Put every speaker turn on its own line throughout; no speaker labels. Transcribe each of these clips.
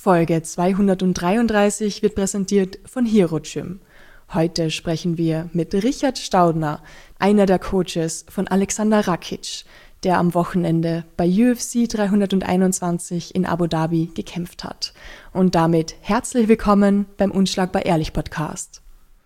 Folge 233 wird präsentiert von Hero Gym. Heute sprechen wir mit Richard Staudner, einer der Coaches von Alexander Rakic, der am Wochenende bei UFC 321 in Abu Dhabi gekämpft hat. Und damit herzlich willkommen beim Unschlagbar Ehrlich Podcast.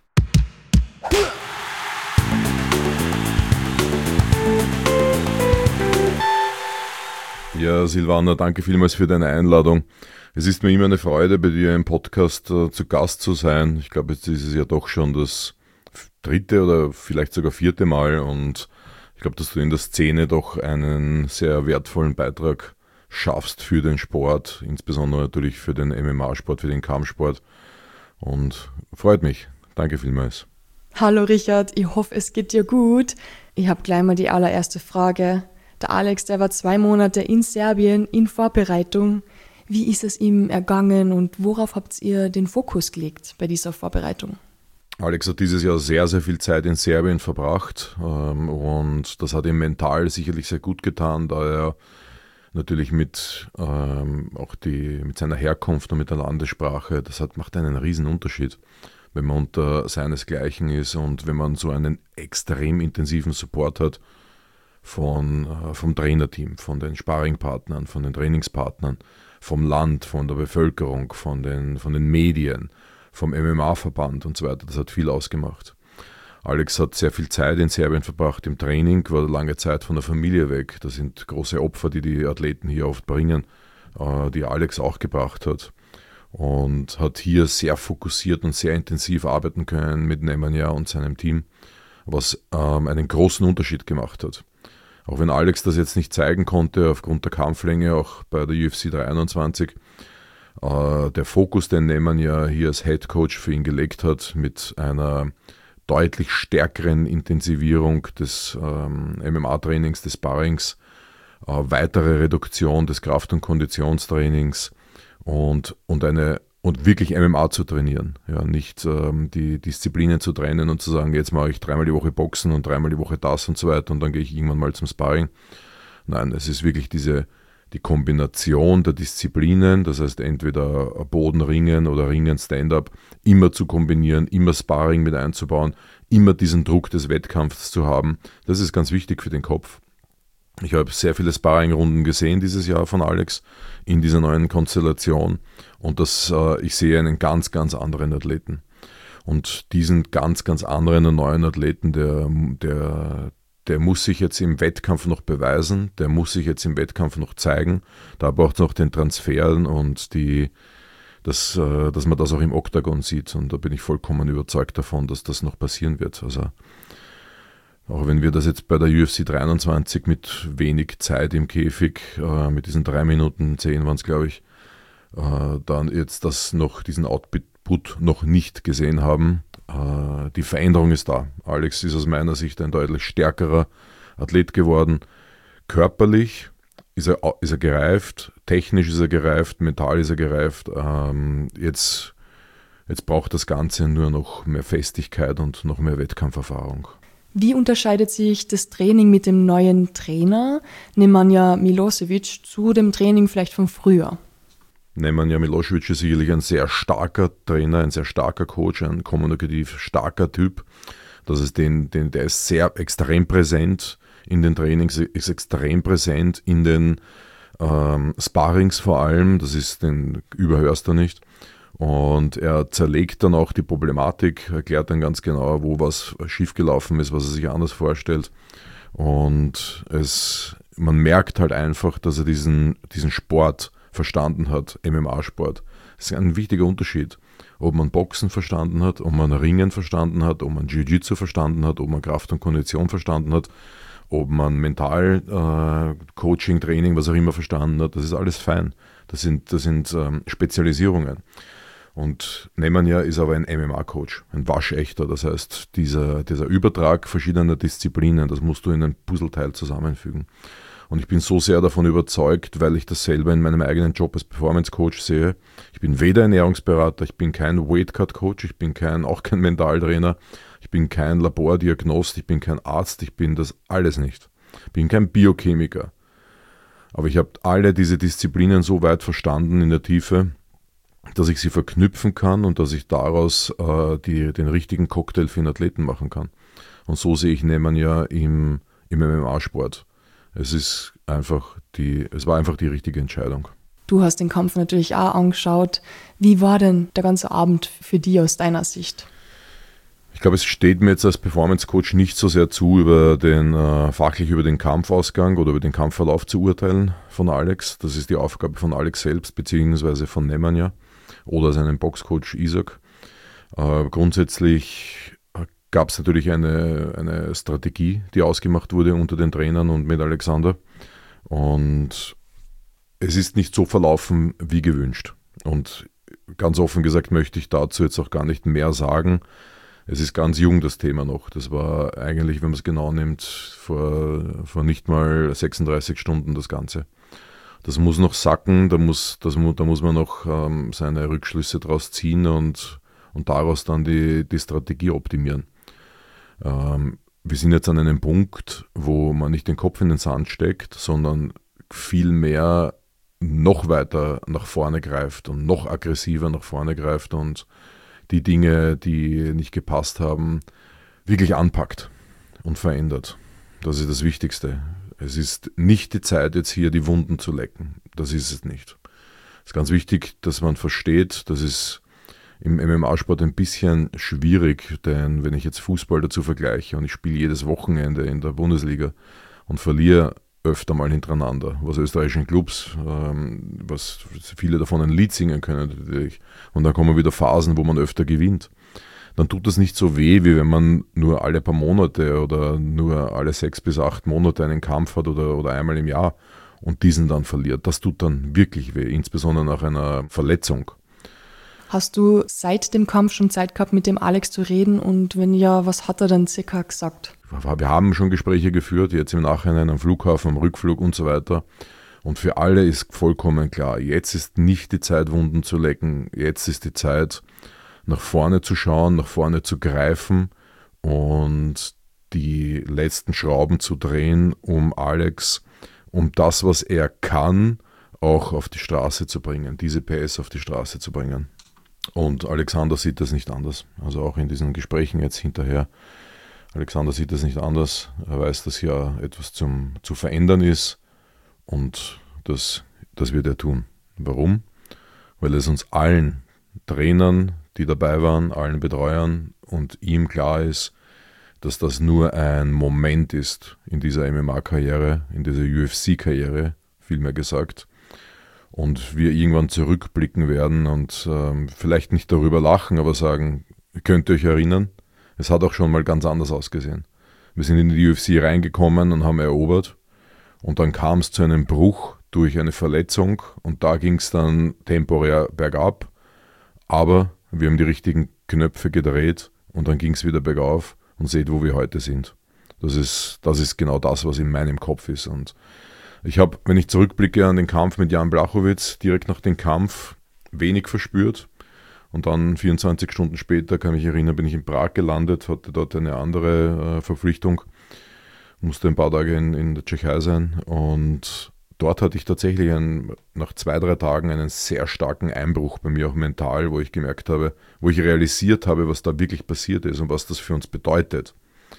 Ja, Silvana, danke vielmals für deine Einladung. Es ist mir immer eine Freude, bei dir im Podcast zu Gast zu sein. Ich glaube, jetzt ist es ja doch schon das 3. oder vielleicht sogar 4. Mal und ich glaube, dass du in der Szene doch einen sehr wertvollen Beitrag schaffst für den Sport, insbesondere natürlich für den MMA-Sport, für den Kampfsport, und freut mich. Danke vielmals.
Hallo Richard, ich hoffe, es geht dir gut. Ich habe gleich mal die allererste Frage. Der Alex, der war 2 Monate in Serbien in Vorbereitung. Wie ist es ihm ergangen und worauf habt ihr den Fokus gelegt bei dieser Vorbereitung?
Alex hat dieses Jahr sehr, sehr viel Zeit in Serbien verbracht und das hat ihm mental sicherlich sehr gut getan, da er natürlich mit seiner Herkunft und mit der Landessprache, macht einen riesen Unterschied, wenn man unter seinesgleichen ist und wenn man so einen extrem intensiven Support hat vom Trainerteam, von den Sparringpartnern, von den Trainingspartnern, vom Land, von der Bevölkerung, von den Medien, vom MMA-Verband und so weiter. Das hat viel ausgemacht. Alex hat sehr viel Zeit in Serbien verbracht im Training, war lange Zeit von der Familie weg. Das sind große Opfer, die Athleten hier oft bringen, die Alex auch gebracht hat. Und hat hier sehr fokussiert und sehr intensiv arbeiten können mit Nemanja und seinem Team, was einen großen Unterschied gemacht hat. Auch wenn Alex das jetzt nicht zeigen konnte aufgrund der Kampflänge, auch bei der UFC 321, der Fokus, den Nemanja hier als Head Coach für ihn gelegt hat, mit einer deutlich stärkeren Intensivierung des MMA-Trainings, des Sparrings, weitere Reduktion des Kraft- und Konditionstrainings und wirklich MMA zu trainieren. Ja, nicht die Disziplinen zu trennen und zu sagen, jetzt mache ich 3-mal die Woche Boxen und 3-mal die Woche das und so weiter und dann gehe ich irgendwann mal zum Sparring. Nein, es ist wirklich die Kombination der Disziplinen, das heißt entweder Bodenringen oder Ringen Stand-up, immer zu kombinieren, immer Sparring mit einzubauen, immer diesen Druck des Wettkampfs zu haben. Das ist ganz wichtig für den Kopf. Ich habe sehr viele Sparring-Runden gesehen dieses Jahr von Alex in dieser neuen Konstellation und ich sehe einen ganz, ganz anderen Athleten. Und diesen ganz, ganz anderen und neuen Athleten, der muss sich jetzt im Wettkampf noch beweisen, der muss sich jetzt im Wettkampf noch zeigen. Da braucht es noch den Transfer und dass man das auch im Oktagon sieht. Und da bin ich vollkommen überzeugt davon, dass das noch passieren wird. Also auch wenn wir das jetzt bei der UFC 23 mit wenig Zeit im Käfig, mit diesen 3 Minuten 10 waren es, glaube ich, dann jetzt diesen Output noch nicht gesehen haben. Die Veränderung ist da. Alex ist aus meiner Sicht ein deutlich stärkerer Athlet geworden. Körperlich ist er gereift, technisch ist er gereift, mental ist er gereift. Jetzt braucht das Ganze nur noch mehr Festigkeit und noch mehr Wettkampferfahrung.
Wie unterscheidet sich das Training mit dem neuen Trainer, Nemanja Milosevic, zu dem Training vielleicht von früher?
Nemanja Milosevic ist sicherlich ein sehr starker Trainer, ein sehr starker Coach, ein kommunikativ starker Typ. Der ist sehr extrem präsent in den Trainings, ist extrem präsent in den Sparrings vor allem, den überhörst du nicht. Und er zerlegt dann auch die Problematik, erklärt dann ganz genau, wo was schiefgelaufen ist, was er sich anders vorstellt. Und man merkt halt einfach, dass er diesen Sport verstanden hat, MMA-Sport. Das ist ein wichtiger Unterschied. Ob man Boxen verstanden hat, ob man Ringen verstanden hat, ob man Jiu-Jitsu verstanden hat, ob man Kraft und Kondition verstanden hat, ob man Mental, Coaching, Training, was auch immer verstanden hat, das ist alles fein. Das sind Spezialisierungen. Und Nemanja ist aber ein MMA-Coach, ein waschechter. Das heißt, dieser Übertrag verschiedener Disziplinen, das musst du in ein Puzzleteil zusammenfügen. Und ich bin so sehr davon überzeugt, weil ich das selber in meinem eigenen Job als Performance-Coach sehe. Ich bin weder Ernährungsberater, ich bin kein Weight-Cut-Coach, ich bin auch kein Mentaltrainer, ich bin kein Labordiagnost, ich bin kein Arzt, ich bin das alles nicht. Ich bin kein Biochemiker. Aber ich habe alle diese Disziplinen so weit verstanden in der Tiefe, dass ich sie verknüpfen kann und dass ich daraus den richtigen Cocktail für einen Athleten machen kann. Und so sehe ich Nemanja im MMA-Sport. Es war einfach die richtige Entscheidung.
Du hast den Kampf natürlich auch angeschaut. Wie war denn der ganze Abend für dich aus deiner Sicht?
Ich glaube, es steht mir jetzt als Performance-Coach nicht so sehr zu, fachlich über den Kampfausgang oder über den Kampfverlauf zu urteilen von Alex. Das ist die Aufgabe von Alex selbst, beziehungsweise von Nemanja oder seinem Boxcoach Isaac. Grundsätzlich gab es natürlich eine Strategie, die ausgemacht wurde unter den Trainern und mit Alexander. Und es ist nicht so verlaufen wie gewünscht. Und ganz offen gesagt möchte ich dazu jetzt auch gar nicht mehr sagen. Es ist ganz jung, das Thema noch. Das war eigentlich, wenn man es genau nimmt, vor nicht mal 36 Stunden das Ganze. Das muss noch sacken, da muss man noch seine Rückschlüsse draus ziehen und daraus dann die Strategie optimieren. Wir sind jetzt an einem Punkt, wo man nicht den Kopf in den Sand steckt, sondern viel mehr noch weiter nach vorne greift und noch aggressiver nach vorne greift und die Dinge, die nicht gepasst haben, wirklich anpackt und verändert. Das ist das Wichtigste. Es ist nicht die Zeit, jetzt hier die Wunden zu lecken. Das ist es nicht. Es ist ganz wichtig, dass man versteht, das ist im MMA-Sport ein bisschen schwierig, denn wenn ich jetzt Fußball dazu vergleiche und ich spiele jedes Wochenende in der Bundesliga und verliere öfter mal hintereinander, was österreichischen Clubs, was viele davon ein Lied singen können natürlich. Und dann kommen wieder Phasen, wo man öfter gewinnt. Dann tut das nicht so weh, wie wenn man nur alle paar Monate oder nur alle 6 bis 8 Monate einen Kampf hat oder einmal im Jahr und diesen dann verliert. Das tut dann wirklich weh, insbesondere nach einer Verletzung.
Hast du seit dem Kampf schon Zeit gehabt, mit dem Alex zu reden? Und wenn ja, was hat er dann circa gesagt?
Wir haben schon Gespräche geführt, jetzt im Nachhinein am Flughafen, am Rückflug und so weiter. Und für alle ist vollkommen klar, jetzt ist nicht die Zeit, Wunden zu lecken. Jetzt ist die Zeit, nach vorne zu schauen, nach vorne zu greifen und die letzten Schrauben zu drehen, um Alex, um das, was er kann, auch auf die Straße zu bringen, diese PS auf die Straße zu bringen. Und Alexander sieht das nicht anders. Also auch in diesen Gesprächen jetzt hinterher. Alexander sieht das nicht anders. Er weiß, dass hier etwas zu verändern ist und das wird er tun. Warum? Weil es uns allen Trainern, die dabei waren, allen Betreuern und ihm klar ist, dass das nur ein Moment ist in dieser MMA-Karriere, in dieser UFC-Karriere, vielmehr gesagt. Und wir irgendwann zurückblicken werden und vielleicht nicht darüber lachen, aber sagen, könnt ihr euch erinnern? Es hat auch schon mal ganz anders ausgesehen. Wir sind in die UFC reingekommen und haben erobert und dann kam es zu einem Bruch durch eine Verletzung und da ging es dann temporär bergab, aber wir haben die richtigen Knöpfe gedreht und dann ging es wieder bergauf und seht, wo wir heute sind. Das ist genau das, was in meinem Kopf ist. Und ich habe, wenn ich zurückblicke an den Kampf mit Jan Blachowicz, direkt nach dem Kampf wenig verspürt. Und dann 24 Stunden später, kann ich mich erinnern, bin ich in Prag gelandet, hatte dort eine andere Verpflichtung, musste ein paar Tage in der Tschechei sein. Und dort hatte ich tatsächlich nach 2-3 Tagen einen sehr starken Einbruch bei mir, auch mental, wo ich gemerkt habe, wo ich realisiert habe, was da wirklich passiert ist und was das für uns bedeutet.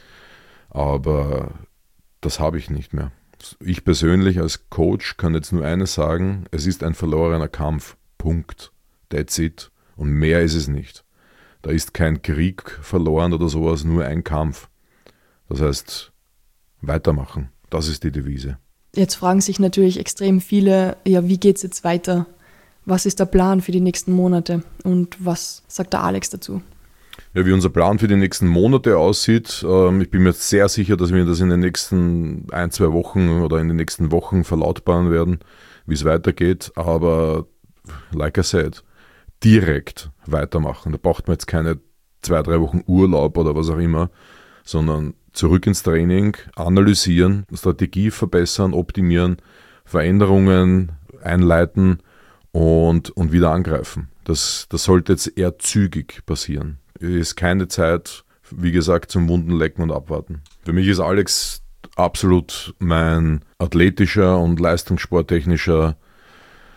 Aber das habe ich nicht mehr. Ich persönlich als Coach kann jetzt nur eines sagen, es ist ein verlorener Kampf. Punkt. That's it. Und mehr ist es nicht. Da ist kein Krieg verloren oder sowas, nur ein Kampf. Das heißt, weitermachen. Das ist die Devise.
Jetzt fragen sich natürlich extrem viele, ja, wie geht's jetzt weiter? Was ist der Plan für die nächsten Monate? Und was sagt der Alex dazu?
Ja, wie unser Plan für die nächsten Monate aussieht, ich bin mir sehr sicher, dass wir das in den nächsten 1-2 Wochen oder in den nächsten Wochen verlautbaren werden, wie es weitergeht. Aber, like I said, direkt weitermachen. Da braucht man jetzt keine 2-3 Wochen Urlaub oder was auch immer, sondern zurück ins Training, analysieren, Strategie verbessern, optimieren, Veränderungen einleiten und wieder angreifen. Das sollte jetzt eher zügig passieren. Es ist keine Zeit, wie gesagt, zum Wundenlecken und abwarten. Für mich ist Alex absolut mein athletischer und leistungssporttechnischer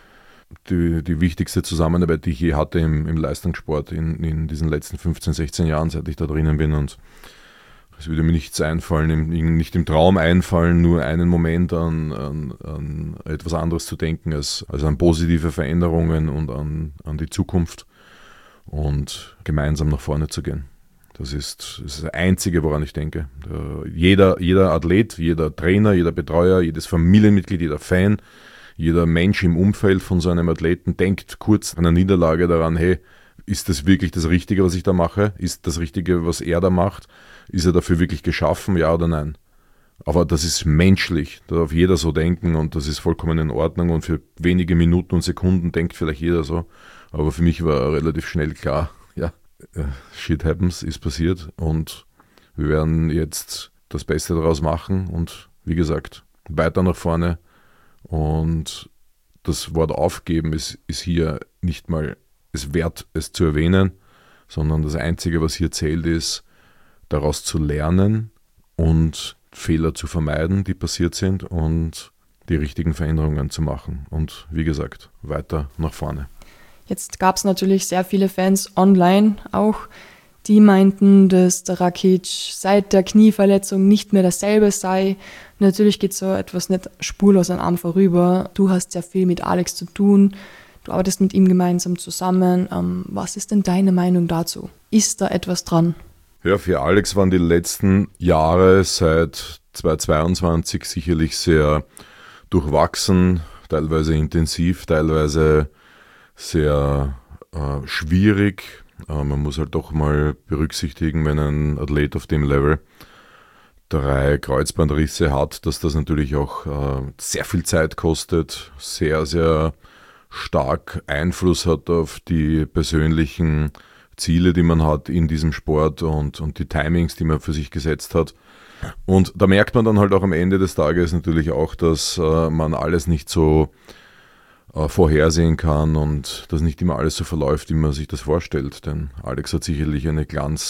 die wichtigste Zusammenarbeit, die ich je hatte im Leistungssport in diesen letzten 15, 16 Jahren, seit ich da drinnen bin. Und es würde mir nichts einfallen, nicht im Traum einfallen, nur einen Moment an etwas anderes zu denken, als an positive Veränderungen und an die Zukunft und gemeinsam nach vorne zu gehen. Das ist das Einzige, woran ich denke. Jeder Athlet, jeder Trainer, jeder Betreuer, jedes Familienmitglied, jeder Fan, jeder Mensch im Umfeld von so einem Athleten denkt kurz an einer Niederlage daran, hey, ist das wirklich das Richtige, was ich da mache? Ist das Richtige, was er da macht? Ist er dafür wirklich geschaffen, ja oder nein? Aber das ist menschlich, da darf jeder so denken und das ist vollkommen in Ordnung und für wenige Minuten und Sekunden denkt vielleicht jeder so. Aber für mich war relativ schnell klar, ja, shit happens, ist passiert und wir werden jetzt das Beste daraus machen und wie gesagt, weiter nach vorne. Und das Wort aufgeben ist hier nicht mal es wert, es zu erwähnen, sondern das Einzige, was hier zählt, ist, daraus zu lernen und Fehler zu vermeiden, die passiert sind und die richtigen Veränderungen zu machen. Und wie gesagt, weiter nach vorne.
Jetzt gab es natürlich sehr viele Fans online auch, die meinten, dass der Rakic seit der Knieverletzung nicht mehr dasselbe sei. Natürlich geht so etwas nicht spurlos an einem vorüber. Du hast sehr viel mit Alex zu tun. Du arbeitest mit ihm gemeinsam zusammen. Was ist denn deine Meinung dazu? Ist da etwas dran?
Ja, für Alex waren die letzten Jahre seit 2022 sicherlich sehr durchwachsen, teilweise intensiv, teilweise sehr schwierig. Man muss halt doch mal berücksichtigen, wenn ein Athlet auf dem Level 3 Kreuzbandrisse hat, dass das natürlich auch sehr viel Zeit kostet, sehr, sehr stark Einfluss hat auf die persönlichen Ziele, die man hat in diesem Sport und die Timings, die man für sich gesetzt hat. Und da merkt man dann halt auch am Ende des Tages natürlich auch, dass man alles nicht so vorhersehen kann und dass nicht immer alles so verläuft, wie man sich das vorstellt. Denn Alex hat sicherlich eine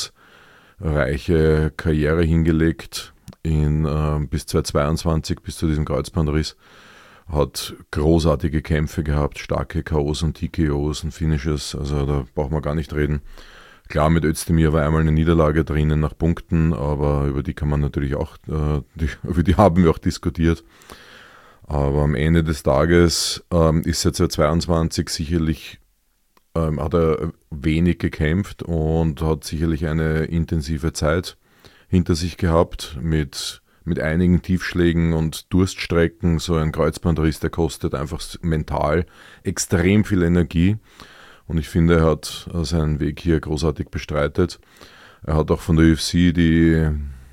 glanzreiche Karriere hingelegt bis 2022, bis zu diesem Kreuzbandriss. Hat großartige Kämpfe gehabt, starke K.O.s und TKOs und Finishes, also da braucht man gar nicht reden. Klar, mit Özdemir war einmal eine Niederlage drinnen nach Punkten, aber über die kann man natürlich auch, über die haben wir auch diskutiert. Aber am Ende des Tages ist er 2022 sicherlich, hat er wenig gekämpft und hat sicherlich eine intensive Zeit hinter sich gehabt mit einigen Tiefschlägen und Durststrecken. So ein Kreuzbandriss, der kostet einfach mental extrem viel Energie. Und ich finde, er hat seinen Weg hier großartig bestreitet. Er hat auch von der UFC die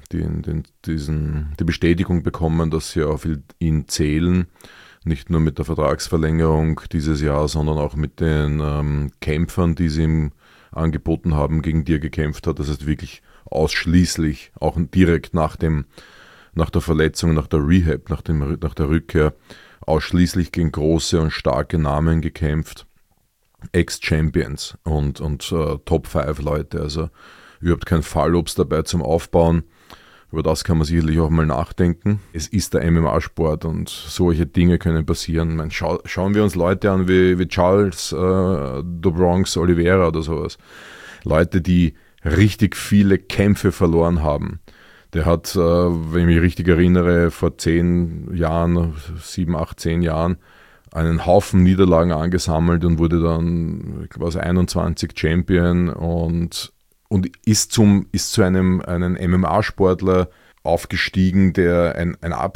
Bestätigung bekommen, dass sie auf ihn zählen. Nicht nur mit der Vertragsverlängerung dieses Jahr, sondern auch mit den Kämpfern, die sie ihm angeboten haben, gegen die er gekämpft hat. Das heißt wirklich ausschließlich, auch direkt nach der Verletzung, nach der Rehab, nach der Rückkehr, ausschließlich gegen große und starke Namen gekämpft. Ex-Champions und Top-5-Leute, also überhaupt kein Fallobst dabei zum Aufbauen. Über das kann man sicherlich auch mal nachdenken. Es ist der MMA-Sport und solche Dinge können passieren. Schauen wir uns Leute an wie Charles do Bronx Oliveira oder sowas. Leute, die richtig viele Kämpfe verloren haben. Der hat, wenn ich mich richtig erinnere, vor 10 Jahren, 7, 8, 10 Jahren, einen Haufen Niederlagen angesammelt und wurde dann, ich glaube, 21 Champion und ist zu einem MMA-Sportler aufgestiegen, der ein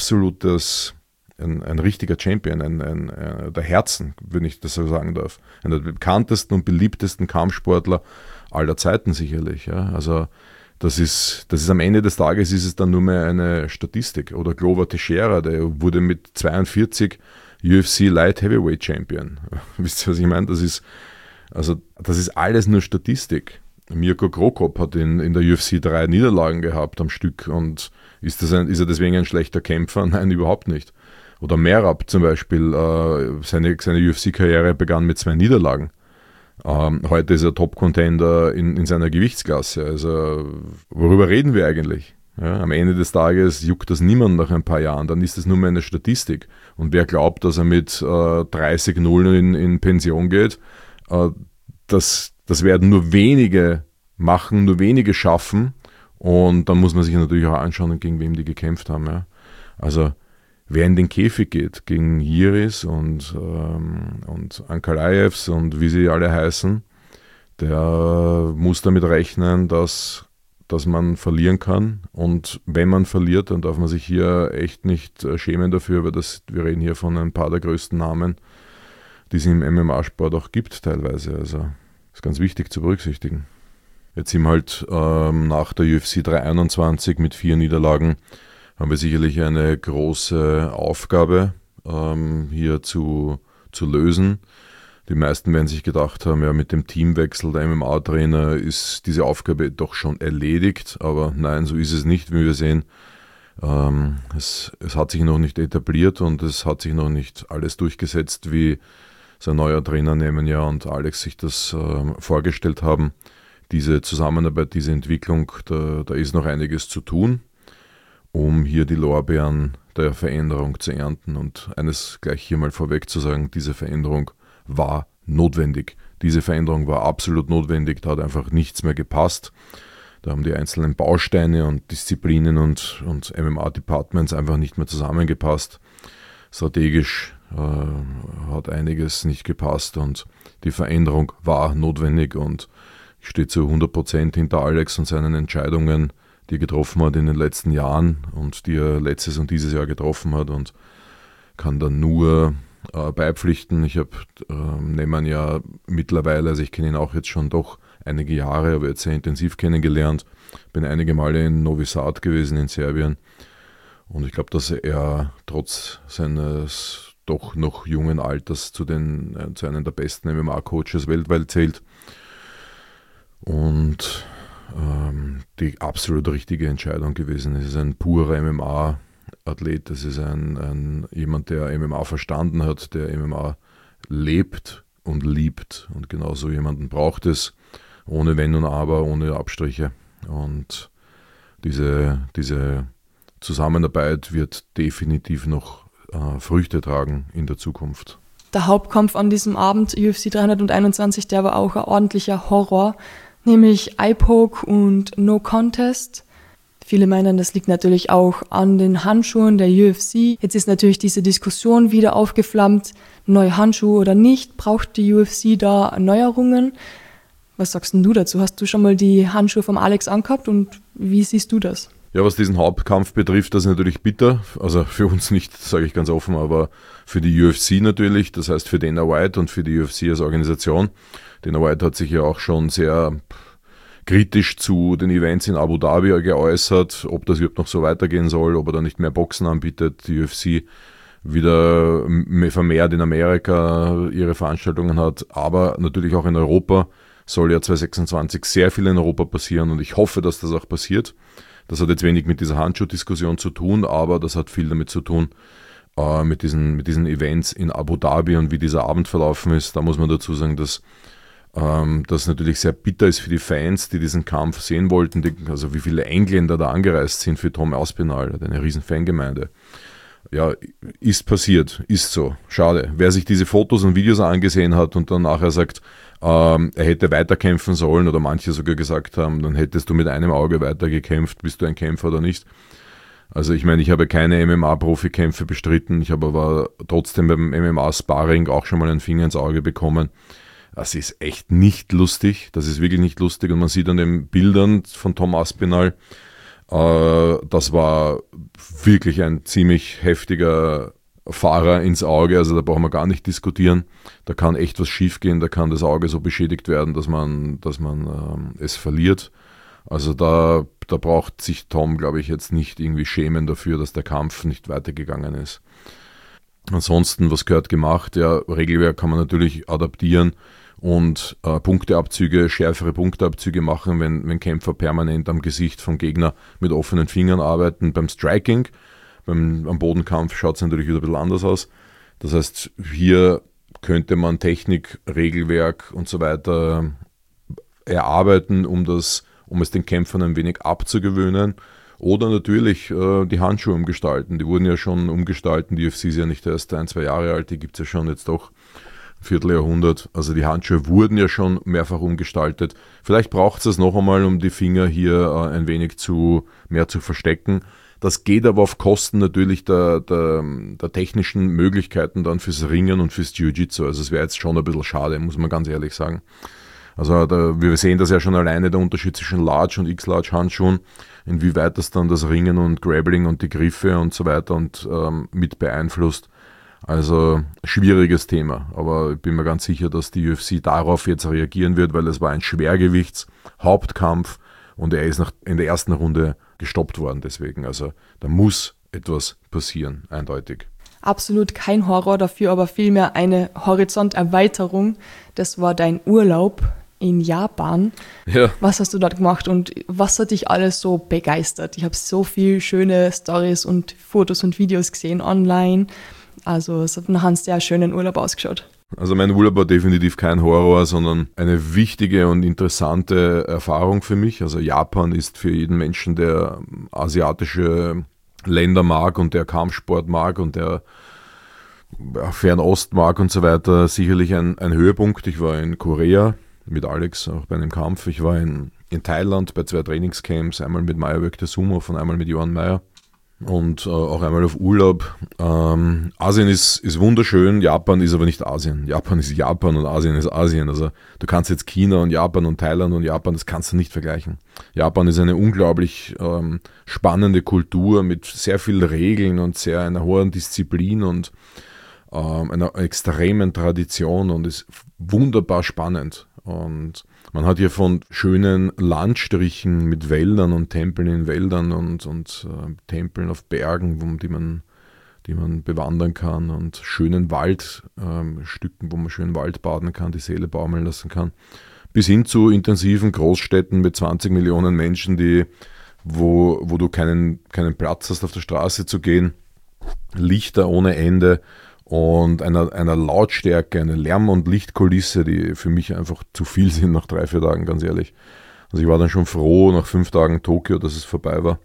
richtiger Champion, der Herzen, wenn ich das so sagen darf. Einer der bekanntesten und beliebtesten Kampfsportler aller Zeiten sicherlich. Ja. Also das ist am Ende des Tages ist es dann nur mehr eine Statistik. Oder Glover Teixeira, der wurde mit 42 UFC Light Heavyweight Champion. Wisst ihr, was ich meine? Das ist alles nur Statistik. Mirko Krokop hat in der UFC 3 Niederlagen gehabt am Stück und ist er deswegen ein schlechter Kämpfer? Nein, überhaupt nicht. Oder Merab zum Beispiel, seine UFC-Karriere begann mit 2 Niederlagen. Heute ist er Top-Contender in seiner Gewichtsklasse. Also worüber reden wir eigentlich? Ja, am Ende des Tages juckt das niemand nach ein paar Jahren, dann ist es nur mehr eine Statistik. Und wer glaubt, dass er mit 30 Nullen in Pension geht, das werden nur wenige machen, nur wenige schaffen. Und dann muss man sich natürlich auch anschauen, gegen wem die gekämpft haben. Ja. Also wer in den Käfig geht, gegen Jiris und Ankalaevs und wie sie alle heißen, der muss damit rechnen, dass man verlieren kann. Und wenn man verliert, dann darf man sich hier echt nicht schämen dafür, weil wir reden hier von ein paar der größten Namen, die es im MMA-Sport auch gibt teilweise. Also ist ganz wichtig zu berücksichtigen. Jetzt sind wir halt nach der UFC 321 mit 4 Niederlagen, haben wir sicherlich eine große Aufgabe hier zu lösen. Die meisten werden sich gedacht haben, ja, mit dem Teamwechsel der MMA-Trainer ist diese Aufgabe doch schon erledigt. Aber nein, so ist es nicht, wie wir sehen. Es hat sich noch nicht etabliert und es hat sich noch nicht alles durchgesetzt, wie sein neuer Trainer Nemanja und Alex sich das vorgestellt haben. Diese Zusammenarbeit, diese Entwicklung, da ist noch einiges zu tun, um hier die Lorbeeren der Veränderung zu ernten. Und eines gleich hier mal vorweg zu sagen, diese Veränderung war notwendig. Diese Veränderung war absolut notwendig, da hat einfach nichts mehr gepasst. Da haben die einzelnen Bausteine und Disziplinen und MMA-Departments einfach nicht mehr zusammengepasst. Strategisch hat einiges nicht gepasst und die Veränderung war notwendig und ich stehe zu 100% hinter Alex und seinen Entscheidungen, die er getroffen hat in den letzten Jahren und die er letztes und dieses Jahr getroffen hat und kann dann nur beipflichten. Ich habe Nemanja mittlerweile, also ich kenne ihn auch jetzt schon doch einige Jahre, aber jetzt sehr intensiv kennengelernt. Bin einige Male in Novi Sad gewesen in Serbien und ich glaube, dass er trotz seines doch noch jungen Alters zu einem der besten MMA-Coaches weltweit zählt und die absolut richtige Entscheidung gewesen. Es ist ein purer MMA-Athlet, das ist jemand, der MMA verstanden hat, der MMA lebt und liebt und genau so jemanden braucht es, ohne Wenn und Aber, ohne Abstriche und diese Zusammenarbeit wird definitiv noch Früchte tragen in der Zukunft.
Der Hauptkampf an diesem Abend, UFC 321, der war auch ein ordentlicher Horror, nämlich Eye-Poke und No Contest. Viele meinen, das liegt natürlich auch an den Handschuhen der UFC. Jetzt ist natürlich diese Diskussion wieder aufgeflammt, neue Handschuhe oder nicht, braucht die UFC da Neuerungen? Was sagst denn du dazu? Hast du schon mal die Handschuhe vom Alex angehabt und wie siehst du das?
Ja, was diesen Hauptkampf betrifft, das ist natürlich bitter. Also für uns nicht, sage ich ganz offen, aber für die UFC natürlich, das heißt für Dana White und für die UFC als Organisation. Dana White hat sich ja auch schon sehr kritisch zu den Events in Abu Dhabi geäußert, ob das überhaupt noch so weitergehen soll, ob er da nicht mehr Boxen anbietet, die UFC wieder vermehrt in Amerika ihre Veranstaltungen hat, aber natürlich auch in Europa soll ja 2026 sehr viel in Europa passieren und ich hoffe, dass das auch passiert. Das hat jetzt wenig mit dieser Handschuhdiskussion zu tun, aber das hat viel damit zu tun, mit diesen Events in Abu Dhabi und wie dieser Abend verlaufen ist. Da muss man dazu sagen, dass das natürlich sehr bitter ist für die Fans, die diesen Kampf sehen wollten, also wie viele Engländer da angereist sind für Tom Aspinall, hat eine riesen Fangemeinde. Ja, ist passiert, ist so, schade. Wer sich diese Fotos und Videos angesehen hat und dann nachher sagt, er hätte weiterkämpfen sollen oder manche sogar gesagt haben, dann hättest du mit einem Auge weitergekämpft, bist du ein Kämpfer oder nicht. Also ich meine, ich habe keine MMA-Profikämpfe bestritten, ich habe aber trotzdem beim MMA-Sparring auch schon mal einen Finger ins Auge bekommen. Das ist echt nicht lustig, das ist wirklich nicht lustig und man sieht an den Bildern von Tom Aspinall, das war wirklich ein ziemlich heftiger Fahrer ins Auge, also da brauchen wir gar nicht diskutieren. Da kann echt was schief gehen, da kann das Auge so beschädigt werden, dass man es verliert. Also da braucht sich Tom, glaube ich, jetzt nicht irgendwie schämen dafür, dass der Kampf nicht weitergegangen ist. Ansonsten, was gehört gemacht? Ja, Regelwerk kann man natürlich adaptieren und Punkteabzüge, schärfere Punkteabzüge machen, wenn Kämpfer permanent am Gesicht vom Gegner mit offenen Fingern arbeiten. Beim Striking, am Bodenkampf schaut es natürlich wieder ein bisschen anders aus. Das heißt, hier könnte man Technik, Regelwerk und so weiter erarbeiten, um es den Kämpfern ein wenig abzugewöhnen Oder natürlich die Handschuhe umgestalten. Die wurden ja schon umgestaltet. Die UFC ist ja nicht erst 1-2 Jahre alt, die gibt es ja schon jetzt doch ein Vierteljahrhundert. Also die Handschuhe wurden ja schon mehrfach umgestaltet. Vielleicht braucht es das noch einmal, um die Finger hier ein wenig mehr zu verstecken. Das geht aber auf Kosten natürlich der technischen Möglichkeiten dann fürs Ringen und fürs Jiu-Jitsu. Also es wäre jetzt schon ein bisschen schade, muss man ganz ehrlich sagen. Also wir sehen das ja schon alleine, der Unterschied zwischen Large und X-Large Handschuhen, inwieweit das dann das Ringen und Grappling und die Griffe und so weiter und mit beeinflusst. Also schwieriges Thema, aber ich bin mir ganz sicher, dass die UFC darauf jetzt reagieren wird, weil es war ein Schwergewichts-Hauptkampf und er ist in der ersten Runde gestoppt worden deswegen. Also da muss etwas passieren, eindeutig.
Absolut kein Horror, dafür aber vielmehr eine Horizonterweiterung. Das war dein Urlaub in Japan.
Ja.
Was hast du dort gemacht und was hat dich alles so begeistert? Ich habe so viele schöne Stories und Fotos und Videos gesehen online. Also es hat nach einem sehr schönen Urlaub ausgeschaut.
Also mein Urlaub war definitiv kein Horror, sondern eine wichtige und interessante Erfahrung für mich. Also Japan ist für jeden Menschen, der asiatische Länder mag und der Kampfsport mag und der Fernost mag und so weiter, sicherlich ein Höhepunkt. Ich war in Korea mit Alex, auch bei einem Kampf. Ich war in Thailand bei 2 Trainingscamps, einmal mit Meyer Wögte Sumo und einmal mit Johann Meyer. Und auch einmal auf Urlaub. Asien ist wunderschön, Japan ist aber nicht Asien. Japan ist Japan und Asien ist Asien. Also du kannst jetzt China und Japan und Thailand und Japan, das kannst du nicht vergleichen. Japan ist eine unglaublich spannende Kultur mit sehr vielen Regeln und einer hohen Disziplin und einer extremen Tradition und ist wunderbar spannend. Und man hat hier von schönen Landstrichen mit Wäldern und Tempeln in Wäldern und Tempeln auf Bergen, die man bewandern kann und schönen Waldstücken, wo man schön Wald baden kann, die Seele baumeln lassen kann, bis hin zu intensiven Großstädten mit 20 Millionen Menschen, wo du keinen Platz hast, auf der Straße zu gehen, Lichter ohne Ende und einer Lautstärke, eine Lärm- und Lichtkulisse, die für mich einfach zu viel sind nach 3-4 Tagen, ganz ehrlich. Also ich war dann schon froh, nach 5 Tagen Tokio, dass es vorbei war.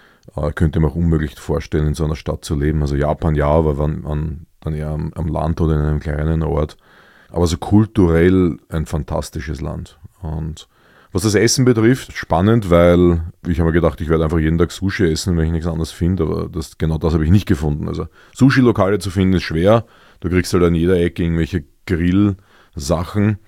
Könnte mir auch unmöglich vorstellen, in so einer Stadt zu leben. Also Japan ja, aber dann eher am Land oder in einem kleinen Ort. Aber so kulturell ein fantastisches Land. Und was das Essen betrifft, spannend, weil ich habe mir gedacht, ich werde einfach jeden Tag Sushi essen, wenn ich nichts anderes finde, aber genau das habe ich nicht gefunden. Also Sushi-Lokale zu finden ist schwer. Du kriegst halt an jeder Ecke irgendwelche Grillsachen,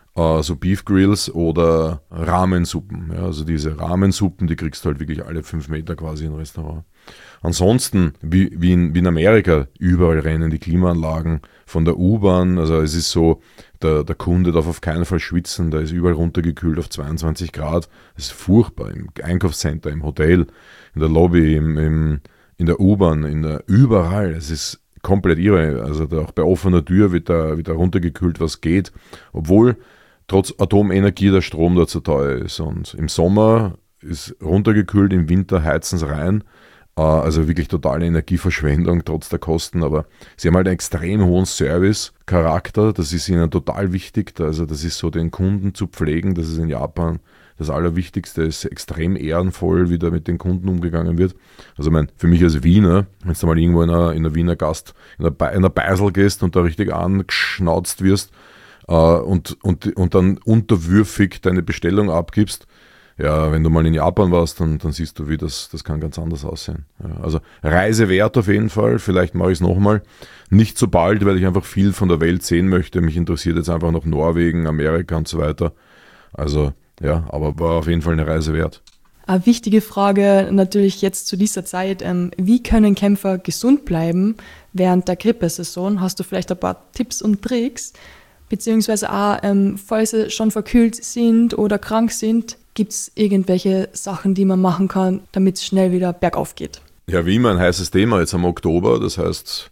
so Beef Grills oder Ramensuppen. Ja, also diese Ramensuppen, die kriegst du halt wirklich alle 5 Meter quasi im Restaurant. Ansonsten, wie in Amerika, überall rennen die Klimaanlagen von der U-Bahn. Also es ist so, der Kunde darf auf keinen Fall schwitzen, da ist überall runtergekühlt auf 22 Grad. Das ist furchtbar, im Einkaufscenter, im Hotel, in der Lobby, in der U-Bahn, überall. Es ist komplett irre. Also auch bei offener Tür wird da runtergekühlt, was geht. Obwohl trotz Atomenergie der Strom da zu teuer ist. Und im Sommer ist runtergekühlt, im Winter heizen es rein. Also wirklich totale Energieverschwendung trotz der Kosten, aber sie haben halt einen extrem hohen Service-Charakter, das ist ihnen total wichtig, also das ist so, den Kunden zu pflegen, das ist in Japan das Allerwichtigste, ist extrem ehrenvoll, wie da mit den Kunden umgegangen wird. Also für mich als Wiener, wenn du mal irgendwo in einer Wiener Gast, in einer Beisel gehst und da richtig angeschnauzt wirst und dann unterwürfig deine Bestellung abgibst, ja, wenn du mal in Japan warst, dann siehst du, wie das kann ganz anders aussehen. Ja, also Reise wert auf jeden Fall, vielleicht mache ich es nochmal. Nicht so bald, weil ich einfach viel von der Welt sehen möchte. Mich interessiert jetzt einfach noch Norwegen, Amerika und so weiter. Also ja, aber war auf jeden Fall eine Reise wert.
Eine wichtige Frage natürlich jetzt zu dieser Zeit, wie können Kämpfer gesund bleiben während der Grippesaison? Hast du vielleicht ein paar Tipps und Tricks? Beziehungsweise auch, falls sie schon verkühlt sind oder krank sind, gibt es irgendwelche Sachen, die man machen kann, damit es schnell wieder bergauf geht?
Ja, wie immer ein heißes Thema. Jetzt haben wir Oktober, das heißt,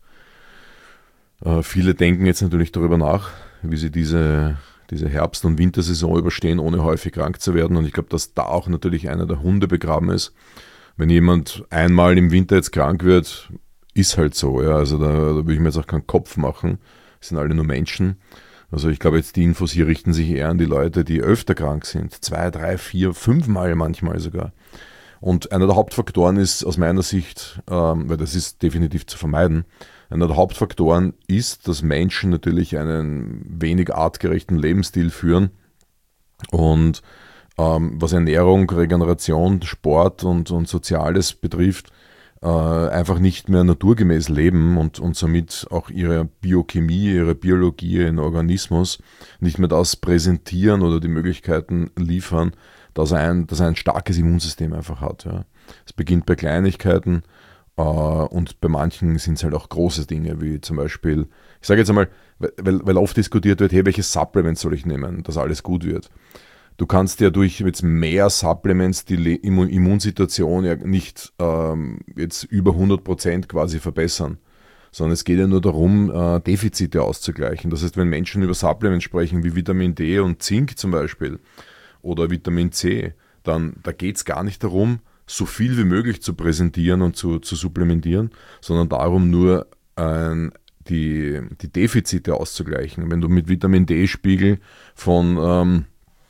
viele denken jetzt natürlich darüber nach, wie sie diese Herbst- und Wintersaison überstehen, ohne häufig krank zu werden. Und ich glaube, dass da auch natürlich einer der Hunde begraben ist. Wenn jemand einmal im Winter jetzt krank wird, ist halt so. Ja. Also da würde ich mir jetzt auch keinen Kopf machen. Es sind alle nur Menschen. Also ich glaube jetzt, die Infos hier richten sich eher an die Leute, die öfter krank sind. 2, 3, 4, 5 Mal manchmal sogar. Und einer der Hauptfaktoren ist aus meiner Sicht, weil das ist definitiv zu vermeiden, einer der Hauptfaktoren ist, dass Menschen natürlich einen wenig artgerechten Lebensstil führen und was Ernährung, Regeneration, Sport und Soziales betrifft, einfach nicht mehr naturgemäß leben und somit auch ihre Biochemie, ihre Biologie, ihren Organismus nicht mehr das präsentieren oder die Möglichkeiten liefern, dass er ein starkes Immunsystem einfach hat. Ja. Es beginnt bei Kleinigkeiten und bei manchen sind es halt auch große Dinge, wie zum Beispiel, ich sage jetzt einmal, weil oft diskutiert wird, hey, welche Supplements soll ich nehmen, dass alles gut wird. Du kannst ja durch jetzt mehr Supplements die Immunsituation ja nicht jetzt über 100% quasi verbessern, sondern es geht ja nur darum, Defizite auszugleichen. Das heißt, wenn Menschen über Supplements sprechen, wie Vitamin D und Zink zum Beispiel oder Vitamin C, dann da geht es gar nicht darum, so viel wie möglich zu präsentieren und zu supplementieren, sondern darum nur die Defizite auszugleichen. Wenn du mit Vitamin D-Spiegel von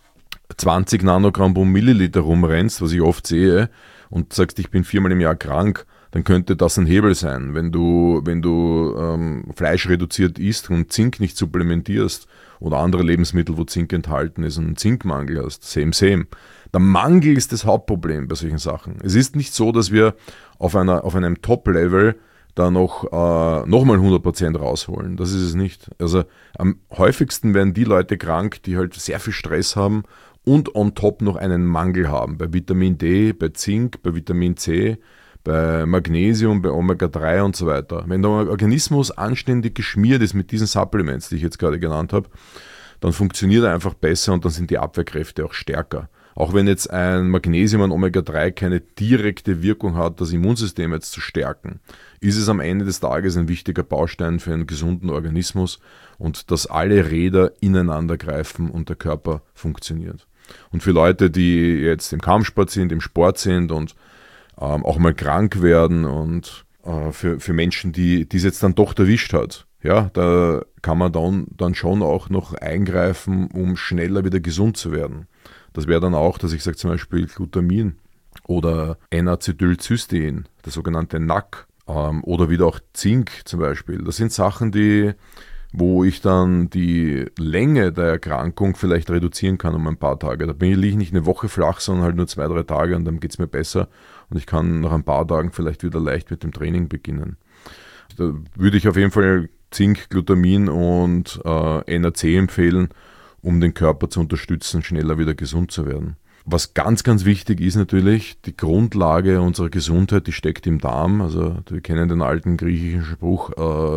20 Nanogramm pro Milliliter rumrennst, was ich oft sehe, und sagst, ich bin 4-mal im Jahr krank, dann könnte das ein Hebel sein. Wenn du Fleisch reduziert isst und Zink nicht supplementierst oder andere Lebensmittel, wo Zink enthalten ist und einen Zinkmangel hast, same. Der Mangel ist das Hauptproblem bei solchen Sachen. Es ist nicht so, dass wir auf einem Top-Level da nochmal 100% rausholen. Das ist es nicht. Also am häufigsten werden die Leute krank, die halt sehr viel Stress haben und on top noch einen Mangel haben. Bei Vitamin D, bei Zink, bei Vitamin C, bei Magnesium, bei Omega-3 und so weiter. Wenn der Organismus anständig geschmiert ist mit diesen Supplements, die ich jetzt gerade genannt habe, dann funktioniert er einfach besser und dann sind die Abwehrkräfte auch stärker. Auch wenn jetzt ein Magnesium und Omega-3 keine direkte Wirkung hat, das Immunsystem jetzt zu stärken, ist es am Ende des Tages ein wichtiger Baustein für einen gesunden Organismus und dass alle Räder ineinander greifen und der Körper funktioniert. Und für Leute, die jetzt im Kampfsport sind, im Sport sind und auch mal krank werden und für Menschen, die es jetzt dann doch erwischt hat, ja, da kann man dann schon auch noch eingreifen, um schneller wieder gesund zu werden. Das wäre dann auch, dass ich sage zum Beispiel Glutamin oder N-Acetylcystein, der sogenannte NAC, oder wieder auch Zink zum Beispiel. Das sind Sachen, wo ich dann die Länge der Erkrankung vielleicht reduzieren kann um ein paar Tage. Da liege ich nicht eine Woche flach, sondern halt nur 2-3 Tage und dann geht es mir besser und ich kann nach ein paar Tagen vielleicht wieder leicht mit dem Training beginnen. Da würde ich auf jeden Fall Zink, Glutamin und NAC empfehlen, um den Körper zu unterstützen, schneller wieder gesund zu werden. Was ganz, ganz wichtig ist natürlich, die Grundlage unserer Gesundheit, die steckt im Darm. Also wir kennen den alten griechischen Spruch,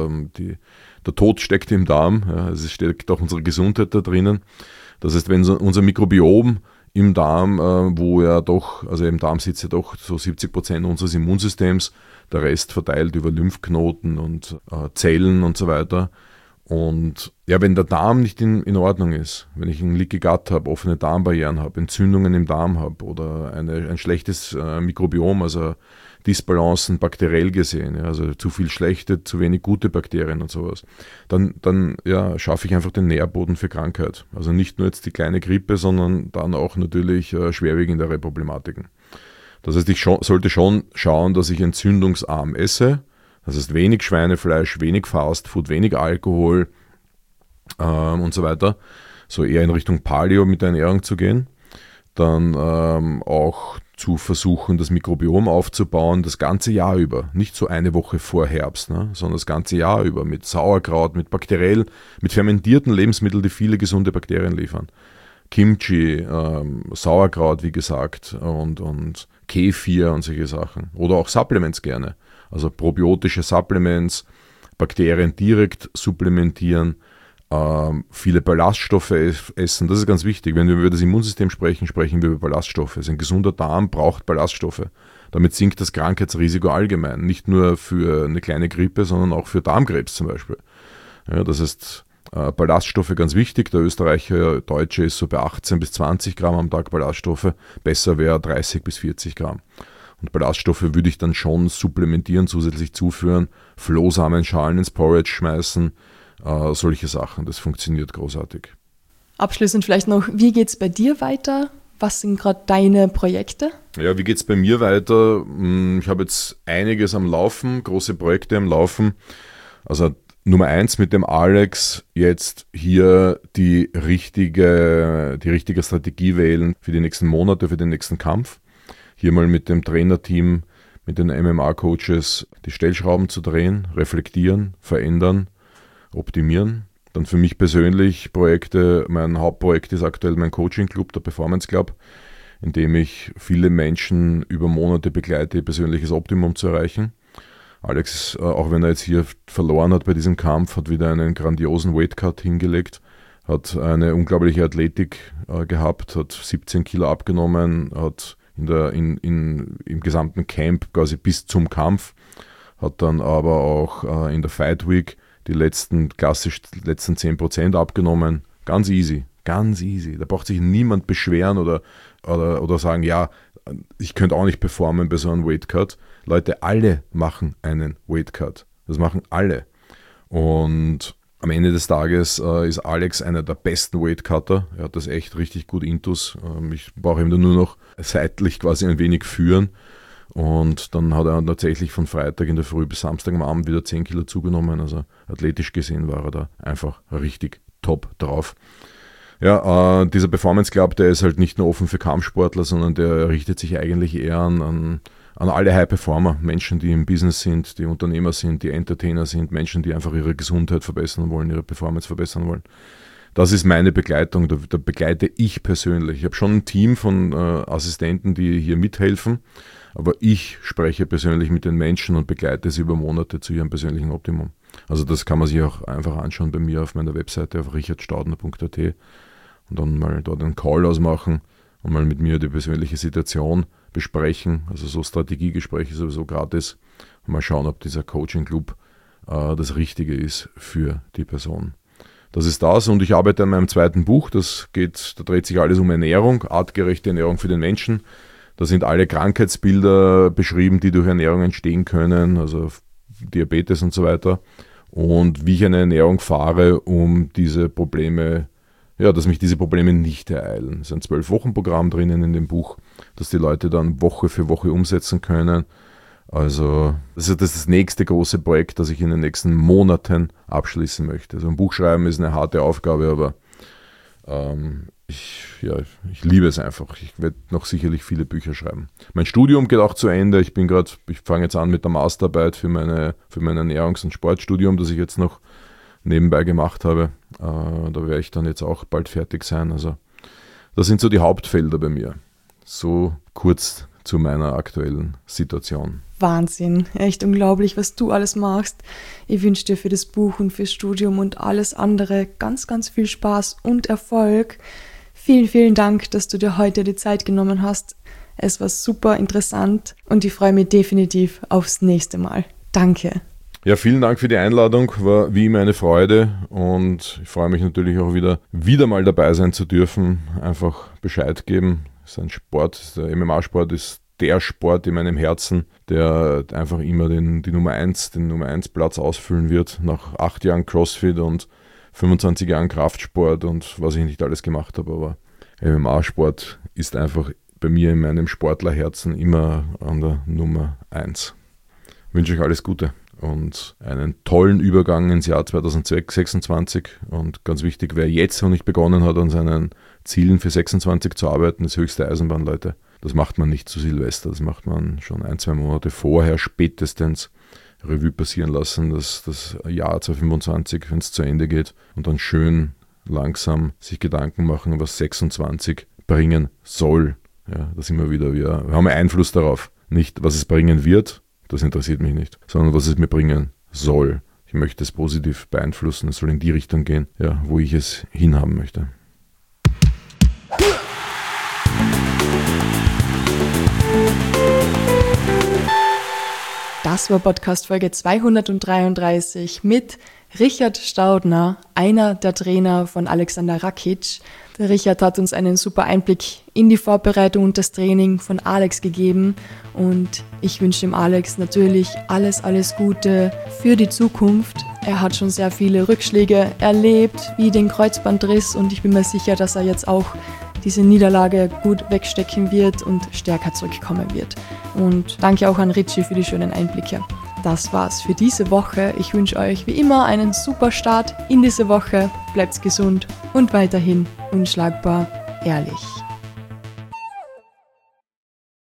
der Tod steckt im Darm. Ja, es steckt auch unsere Gesundheit da drinnen. Das heißt, wenn unser Mikrobiom im Darm, also im Darm sitzt ja doch so 70% unseres Immunsystems, der Rest verteilt über Lymphknoten und Zellen und so weiter. Und ja, wenn der Darm nicht in Ordnung ist, wenn ich einen Leaky Gut habe, offene Darmbarrieren habe, Entzündungen im Darm habe oder ein schlechtes Mikrobiom, also Disbalancen bakteriell gesehen, ja, also zu viel schlechte, zu wenig gute Bakterien und sowas, dann schaffe ich einfach den Nährboden für Krankheit. Also nicht nur jetzt die kleine Grippe, sondern dann auch natürlich schwerwiegendere Problematiken. Das heißt, ich sollte schon schauen, dass ich entzündungsarm esse. Das heißt, wenig Schweinefleisch, wenig Fastfood, wenig Alkohol und so weiter. So eher in Richtung Paleo mit der Ernährung zu gehen. Dann auch zu versuchen, das Mikrobiom aufzubauen, das ganze Jahr über. Nicht so eine Woche vor Herbst, sondern das ganze Jahr über mit Sauerkraut, mit fermentierten Lebensmitteln, die viele gesunde Bakterien liefern. Kimchi, Sauerkraut, wie gesagt, und Kefir und solche Sachen. Oder auch Supplements gerne. Also probiotische Supplements, Bakterien direkt supplementieren, viele Ballaststoffe essen. Das ist ganz wichtig. Wenn wir über das Immunsystem sprechen, sprechen wir über Ballaststoffe. Also ein gesunder Darm braucht Ballaststoffe. Damit sinkt das Krankheitsrisiko allgemein. Nicht nur für eine kleine Grippe, sondern auch für Darmkrebs zum Beispiel. Ja, das heißt, Ballaststoffe ganz wichtig. Der Deutsche ist so bei 18 bis 20 Gramm am Tag Ballaststoffe. Besser wäre 30 bis 40 Gramm. Und Ballaststoffe würde ich dann schon supplementieren, zusätzlich zuführen, Flohsamenschalen ins Porridge schmeißen, solche Sachen. Das funktioniert großartig.
Abschließend vielleicht noch, wie geht es bei dir weiter? Was sind gerade deine Projekte?
Ja, wie geht es bei mir weiter? Ich habe jetzt einiges am Laufen, große Projekte am Laufen. Also Nummer 1 mit dem Alex, jetzt hier die richtige Strategie wählen für die nächsten Monate, für den nächsten Kampf. Hier mal mit dem Trainerteam, mit den MMA-Coaches die Stellschrauben zu drehen, reflektieren, verändern, optimieren. Dann für mich persönlich Projekte, mein Hauptprojekt ist aktuell mein Coaching-Club, der Performance Club, in dem ich viele Menschen über Monate begleite, ihr persönliches Optimum zu erreichen. Alex, auch wenn er jetzt hier verloren hat bei diesem Kampf, hat wieder einen grandiosen Weightcut hingelegt, hat eine unglaubliche Athletik gehabt, hat 17 Kilo abgenommen, hat im gesamten Camp quasi bis zum Kampf, hat dann aber auch in der Fight Week die letzten 10% abgenommen. Ganz easy. Da braucht sich niemand beschweren oder sagen, ja, ich könnte auch nicht performen bei so einem Weightcut. Leute, alle machen einen Weightcut. Das machen alle. Und am Ende des Tages ist Alex einer der besten Weightcutter. Er hat das echt richtig gut intus. Ich brauche ihm nur noch seitlich quasi ein wenig führen. Und dann hat er tatsächlich von Freitag in der Früh bis Samstag am Abend wieder 10 Kilo zugenommen. Also athletisch gesehen war er da einfach richtig top drauf. Ja, dieser Performance Club, der ist halt nicht nur offen für Kampfsportler, sondern der richtet sich eigentlich eher an alle High-Performer, Menschen, die im Business sind, die Unternehmer sind, die Entertainer sind, Menschen, die einfach ihre Gesundheit verbessern wollen, ihre Performance verbessern wollen. Das ist meine Begleitung, da begleite ich persönlich. Ich habe schon ein Team von Assistenten, die hier mithelfen, aber ich spreche persönlich mit den Menschen und begleite sie über Monate zu ihrem persönlichen Optimum. Also das kann man sich auch einfach anschauen bei mir auf meiner Webseite auf richardstaudner.at und dann mal dort einen Call ausmachen und mal mit mir die persönliche Situation besprechen. Also so Strategiegespräche sowieso gratis. Und mal schauen, ob dieser Coaching-Club das Richtige ist für die Person. Das ist das und ich arbeite an meinem zweiten Buch. Da dreht sich alles um Ernährung, artgerechte Ernährung für den Menschen. Da sind alle Krankheitsbilder beschrieben, die durch Ernährung entstehen können, also Diabetes und so weiter. Und wie ich eine Ernährung fahre, um diese Probleme, dass mich diese Probleme nicht ereilen. Es ist ein 12-Wochen-Programm drinnen in dem Buch, das die Leute dann Woche für Woche umsetzen können. Also das ist das nächste große Projekt, das ich in den nächsten Monaten abschließen möchte. Also ein Buch schreiben ist eine harte Aufgabe, aber ich liebe es einfach. Ich werde noch sicherlich viele Bücher schreiben. Mein Studium geht auch zu Ende. Ich fange jetzt an mit der Masterarbeit für mein Ernährungs- und Sportstudium, das ich jetzt noch nebenbei gemacht habe. Da werde ich dann jetzt auch bald fertig sein. Also das sind so die Hauptfelder bei mir. So kurz zu meiner aktuellen Situation.
Wahnsinn, echt unglaublich, was du alles machst. Ich wünsche dir für das Buch und fürs Studium und alles andere ganz, ganz viel Spaß und Erfolg. Vielen, vielen Dank, dass du dir heute die Zeit genommen hast. Es war super interessant und ich freue mich definitiv aufs nächste Mal. Danke.
Ja, vielen Dank für die Einladung, war wie immer eine Freude und ich freue mich natürlich auch wieder mal dabei sein zu dürfen, einfach Bescheid geben. Es ist ein Sport, der MMA-Sport ist der Sport in meinem Herzen, der einfach immer den Nummer 1 Platz ausfüllen wird, nach 8 Jahren CrossFit und 25 Jahren Kraftsport und was ich nicht alles gemacht habe, aber MMA-Sport ist einfach bei mir in meinem Sportlerherzen immer an der Nummer 1. Ich wünsche euch alles Gute und einen tollen Übergang ins Jahr 2026 und ganz wichtig, wer jetzt noch nicht begonnen hat, an seinen Zielen für 26 zu arbeiten, ist höchste Eisenbahn, Leute. Das macht man nicht zu Silvester, das macht man schon 1-2 Monate vorher spätestens Revue passieren lassen, dass das Jahr 2025, wenn es zu Ende geht und dann schön langsam sich Gedanken machen, was 26 bringen soll. Ja, das immer wieder. Wir haben Einfluss darauf. Nicht, was es bringen wird, das interessiert mich nicht, sondern was es mir bringen soll. Ich möchte es positiv beeinflussen, es soll in die Richtung gehen, wo ich es hinhaben möchte.
Das war Podcast Folge 233 mit Richard Staudner, einer der Trainer von Alexander Rakic. Der Richard hat uns einen super Einblick in die Vorbereitung und das Training von Alex gegeben und ich wünsche dem Alex natürlich alles Gute für die Zukunft. Er hat schon sehr viele Rückschläge erlebt, wie den Kreuzbandriss und ich bin mir sicher, dass er jetzt auch diese Niederlage gut wegstecken wird und stärker zurückkommen wird. Und danke auch an Richie für die schönen Einblicke. Das war's für diese Woche. Ich wünsche euch wie immer einen super Start in diese Woche. Bleibt gesund und weiterhin unschlagbar ehrlich.